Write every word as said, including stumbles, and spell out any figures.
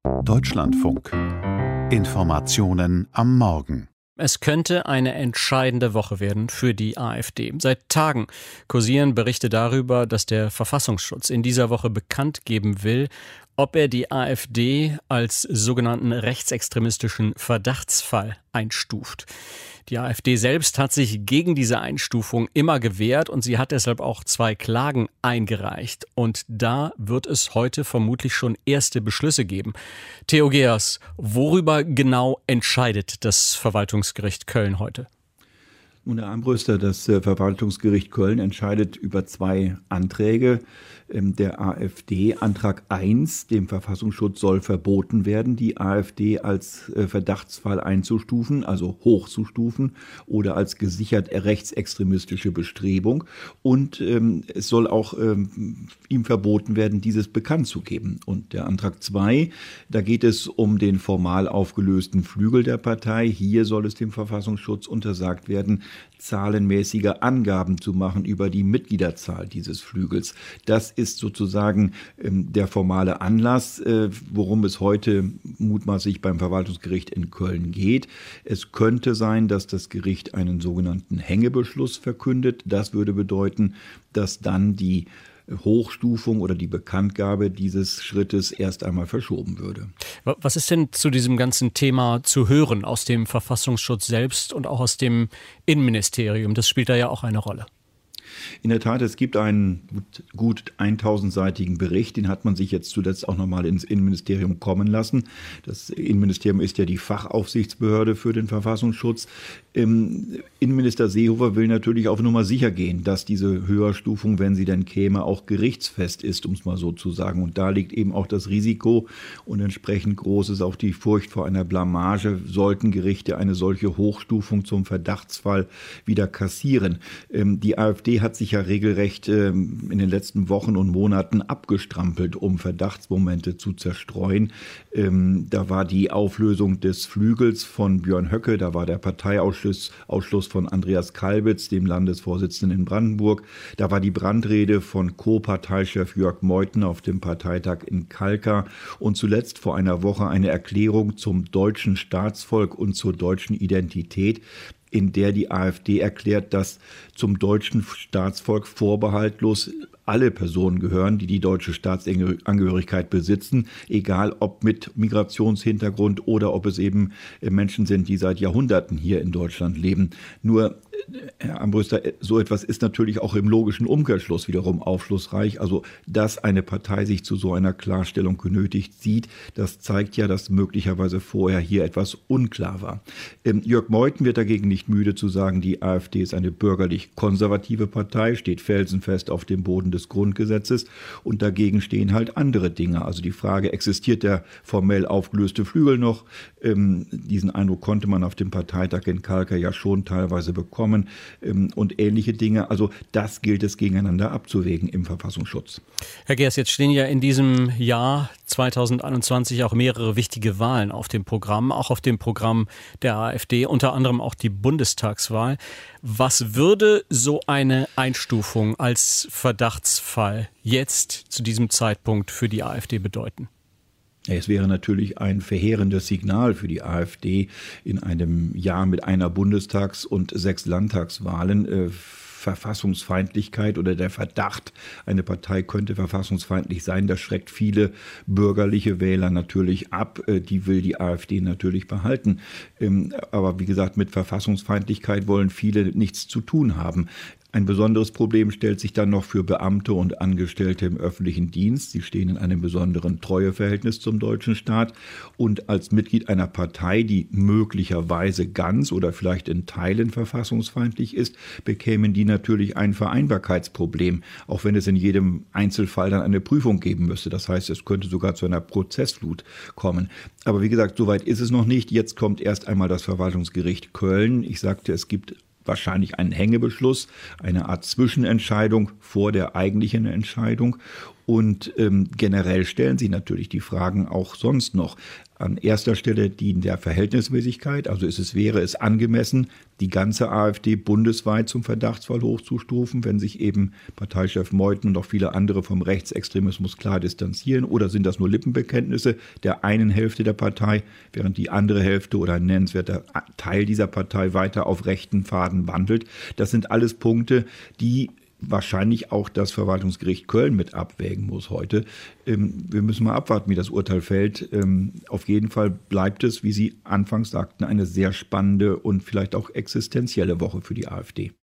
Deutschlandfunk. Informationen am Morgen. Es könnte eine entscheidende Woche werden für die AfD. Seit Tagen kursieren Berichte darüber, dass der Verfassungsschutz in dieser Woche bekannt geben will, ob er die AfD als sogenannten rechtsextremistischen Verdachtsfall einstuft. Die AfD selbst hat sich gegen diese Einstufung immer gewehrt und sie hat deshalb auch zwei Klagen eingereicht. Und da wird es heute vermutlich schon erste Beschlüsse geben. Theo Geers, worüber genau entscheidet das Verwaltungsgericht Köln heute? Nun, Herr Armbruster, das Verwaltungsgericht Köln entscheidet über zwei Anträge der AfD. Antrag eins, dem Verfassungsschutz soll verboten werden, die AfD als Verdachtsfall einzustufen, also hochzustufen oder als gesichert rechtsextremistische Bestrebung. Und ähm, es soll auch ähm, ihm verboten werden, dieses bekannt zu geben. Und der Antrag zwei, da geht es um den formal aufgelösten Flügel der Partei. Hier soll es dem Verfassungsschutz untersagt werden, zahlenmäßige Angaben zu machen über die Mitgliederzahl dieses Flügels. Das ist sozusagen ähm, der formale Anlass, äh, worum es heute mutmaßlich beim Verwaltungsgericht in Köln geht. Es könnte sein, dass das Gericht einen sogenannten Hängebeschluss verkündet. Das würde bedeuten, dass dann die Hochstufung oder die Bekanntgabe dieses Schrittes erst einmal verschoben würde. Was ist denn zu diesem ganzen Thema zu hören aus dem Verfassungsschutz selbst und auch aus dem Innenministerium? Das spielt da ja auch eine Rolle. In der Tat, es gibt einen gut, gut tausendseitigen Bericht, den hat man sich jetzt zuletzt auch nochmal ins Innenministerium kommen lassen. Das Innenministerium ist ja die Fachaufsichtsbehörde für den Verfassungsschutz. Ähm, Innenminister Seehofer will natürlich auf Nummer sicher gehen, dass diese Höherstufung, wenn sie denn käme, auch gerichtsfest ist, um es mal so zu sagen. Und da liegt eben auch das Risiko und entsprechend groß ist auch die Furcht vor einer Blamage, sollten Gerichte eine solche Hochstufung zum Verdachtsfall wieder kassieren. Ähm, die AfD hat sich ja regelrecht ähm, in den letzten Wochen und Monaten abgestrampelt, um Verdachtsmomente zu zerstreuen. Ähm, da war die Auflösung des Flügels von Björn Höcke, da war der Parteiausschluss Ausschluss von Andreas Kalbitz, dem Landesvorsitzenden in Brandenburg. Da war die Brandrede von Co-Parteichef Jörg Meuthen auf dem Parteitag in Kalkar und zuletzt vor einer Woche eine Erklärung zum deutschen Staatsvolk und zur deutschen Identität, in der die AfD erklärt, dass zum deutschen Staatsvolk vorbehaltlos alle Personen gehören, die die deutsche Staatsangehörigkeit besitzen, egal ob mit Migrationshintergrund oder ob es eben Menschen sind, die seit Jahrhunderten hier in Deutschland leben. Nur, Herr Armbruster, so etwas ist natürlich auch im logischen Umkehrschluss wiederum aufschlussreich. Also, dass eine Partei sich zu so einer Klarstellung genötigt sieht, das zeigt ja, dass möglicherweise vorher hier etwas unklar war. Ähm, Jörg Meuthen wird dagegen nicht müde zu sagen, die AfD ist eine bürgerlich-konservative Partei, steht felsenfest auf dem Boden des Grundgesetzes und dagegen stehen halt andere Dinge. Also die Frage, existiert der formell aufgelöste Flügel noch? Ähm, diesen Eindruck konnte man auf dem Parteitag in Kalkar ja schon teilweise bekommen ähm, und ähnliche Dinge. Also das gilt es gegeneinander abzuwägen im Verfassungsschutz. Herr Geers, jetzt stehen ja in diesem Jahr zweitausendeinundzwanzig auch mehrere wichtige Wahlen auf dem Programm, auch auf dem Programm der AfD, unter anderem auch die Bundestagswahl. Was würde so eine Einstufung als Verdachtsfall jetzt zu diesem Zeitpunkt für die AfD bedeuten? Es wäre natürlich ein verheerendes Signal für die AfD in einem Jahr mit einer Bundestags- und sechs Landtagswahlen. Äh, Verfassungsfeindlichkeit oder der Verdacht, eine Partei könnte verfassungsfeindlich sein, das schreckt viele bürgerliche Wähler natürlich ab. Die will die AfD natürlich behalten. Aber wie gesagt, mit Verfassungsfeindlichkeit wollen viele nichts zu tun haben. Ein besonderes Problem stellt sich dann noch für Beamte und Angestellte im öffentlichen Dienst. Sie stehen in einem besonderen Treueverhältnis zum deutschen Staat und als Mitglied einer Partei, die möglicherweise ganz oder vielleicht in Teilen verfassungsfeindlich ist, bekämen die natürlich ein Vereinbarkeitsproblem, auch wenn es in jedem Einzelfall dann eine Prüfung geben müsste. Das heißt, es könnte sogar zu einer Prozessflut kommen. Aber wie gesagt, soweit ist es noch nicht. Jetzt kommt erst einmal das Verwaltungsgericht Köln. Ich sagte, es gibt wahrscheinlich einen Hängebeschluss, eine Art Zwischenentscheidung vor der eigentlichen Entscheidung. Und ähm, generell stellen sich natürlich die Fragen auch sonst noch. An erster Stelle die der Verhältnismäßigkeit, also ist es, wäre es angemessen, die ganze AfD bundesweit zum Verdachtsfall hochzustufen, wenn sich eben Parteichef Meuthen und auch viele andere vom Rechtsextremismus klar distanzieren, oder sind das nur Lippenbekenntnisse der einen Hälfte der Partei, während die andere Hälfte oder ein nennenswerter Teil dieser Partei weiter auf rechten Pfaden wandelt? Das sind alles Punkte, die wahrscheinlich auch das Verwaltungsgericht Köln mit abwägen muss heute. Wir müssen mal abwarten, wie das Urteil fällt. Auf jeden Fall bleibt es, wie Sie anfangs sagten, eine sehr spannende und vielleicht auch existenzielle Woche für die AfD.